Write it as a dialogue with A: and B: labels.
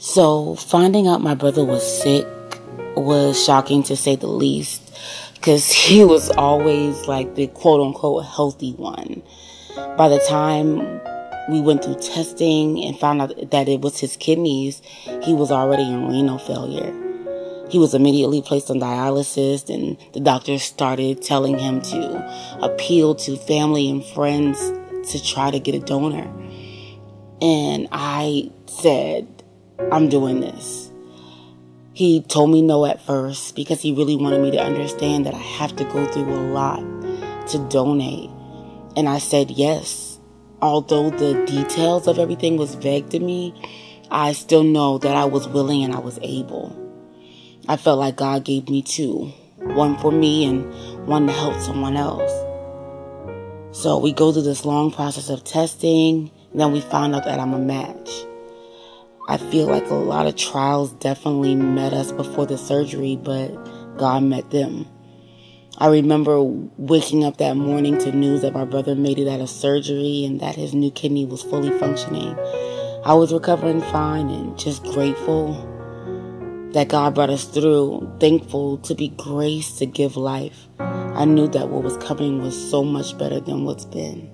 A: So finding out my brother was sick was shocking to say the least, because he was always like the quote-unquote healthy one. By the time we went through testing and found out that it was his kidneys, he was already in renal failure. He was immediately placed on dialysis, and the doctors started telling him to appeal to family and friends to try to get a donor. And I said, I'm doing this. He told me no at first because he really wanted me to understand that I have to go through a lot to donate. And I said yes. Although the details of everything was vague to me, I still know that I was willing and I was able. I felt like God gave me two. One for me and one to help someone else. So we go through this long process of testing, and then we found out that I'm a match. I feel like a lot of trials definitely met us before the surgery, but God met them. I remember waking up that morning to news that my brother made it out of surgery and that his new kidney was fully functioning. I was recovering fine and just grateful that God brought us through, thankful to be graced to give life. I knew that what was coming was so much better than what's been.